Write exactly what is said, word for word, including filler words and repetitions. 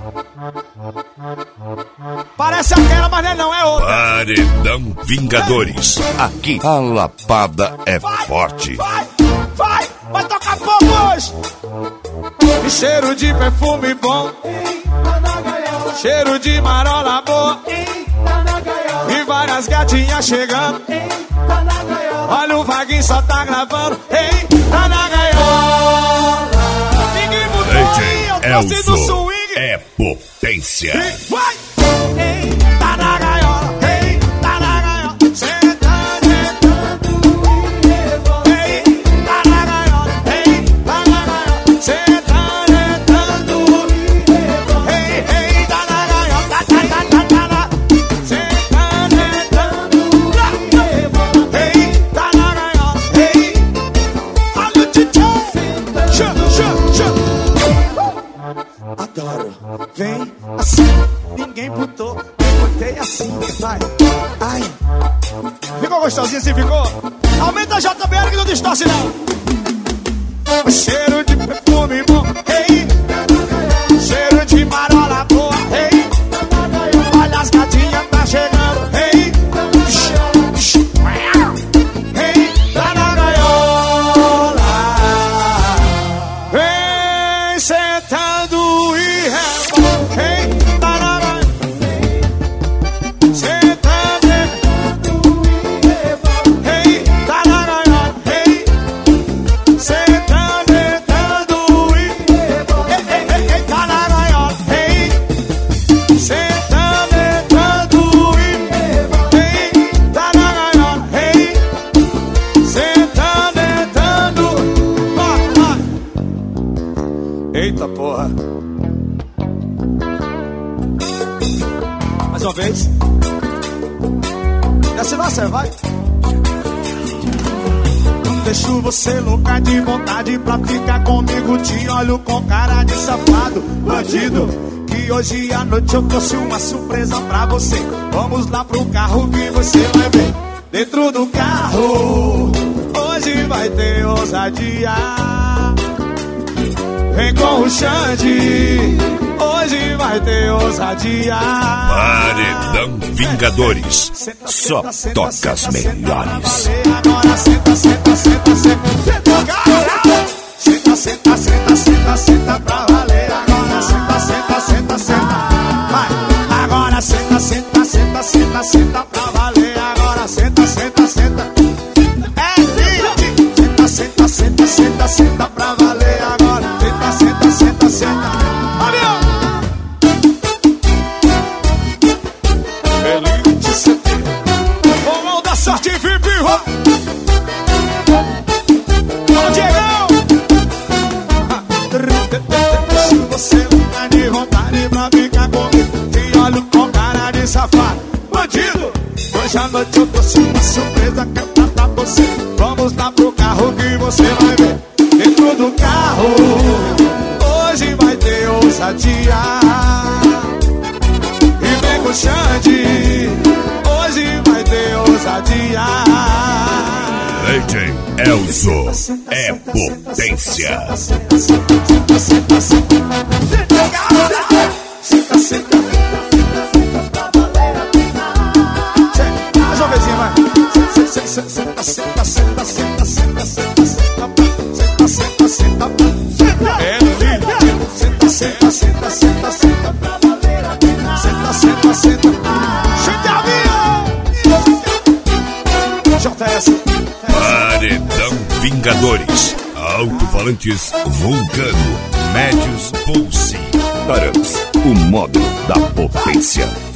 Parece aquela, mas não é outra. Paredão Vingadores. Aqui a lapada é vai, forte. Vai, vai, vai tocar fogo hoje. E cheiro de perfume bom. Cheiro de marola boa. E várias gatinhas chegando. Olha o Vaguinho só tá gravando. Ei, tá na gaiola. Ninguém mudou aí, eu gosto do swing. É potência. E vai, ei, tá na gaiola. Ei, tá na gaiola. Cê tá tentando me revolver. Ei, tá na gaiola. Ei, tá na gaiola. Cê tá tentando me revolver. Ei, ei, tá na gaiola. Tá, tá, tá, tá, tá, tá. Cê tá tentando me revolver. Ei, tá na gaiola. Ei, olha o tchê. Chã, chã, chã. Adoro. Vem assim, ninguém botou, eu botei assim, vai, ai. Ficou gostosinho assim, ficou? Aumenta a J B L que não distorce não. O cheiro de perfume bom, ei. Cheiro de marola boa, ei. Olha as gatinhas tá chegando, ei. Ei, tá na gaiola. Vem sentando e hey, tá na gaiola. Cê tá tentando me revolver. Hey, tá na gaiola. Hey, cê tá tentando me revolver. Hey, hey, hey, tá na gaiola. Hey, cê tá tentando me revolver. Hey, tá na gaiola. Hey, cê tá tentando. Vai, vai. Eita porra. Mais uma vez. Desce lá, você vai. Deixo você louca de vontade pra ficar comigo. Te olho com cara de safado, bandido. Que hoje à noite eu trouxe uma surpresa pra você. Vamos lá pro carro que você vai ver. Dentro do carro, hoje vai ter ousadia. Vem com o Xande, hoje vai ter ousadia. Paredão Vingadores. Senta, Só senta, senta, toca senta, as senta, melhores. agora senta, senta, senta, senta. Senta, senta, senta, senta, senta pra valer. Agora senta, senta, senta, senta. Vai, agora senta, senta, senta, senta, senta pra valer. Agora senta, senta, senta. É vinte. Senta, senta, senta, senta, senta pra valer. Agora senta, senta, senta, senta. Avião. Elite C T. Bolão da sorte V I P. Alô, Diegão. Se você não tá de vontade pra ficar comigo, te olho com cara de safado, bandido. Hoje à noite eu trouxe uma surpresa que eu trago pra você. Vamos lá pro carro que você vai ver. Dentro do carro, hoje vai ter ousadia. E vem com o Xande, hoje vai ter ousadia. D J Elzo é potência. Senta, senta, senta, senta. Senta, senta. Mais uma vezinha, vai. Senta, senta, senta, senta, senta, senta, senta, senta, senta, senta. É lindo. Senta, senta, senta, senta, senta pra valer a pena. Senta, senta, senta. Chute avião. J S. Paredão Vingadores. Alto-falantes Vulcano. Médios Pulse. Taurus, o módulo da potência.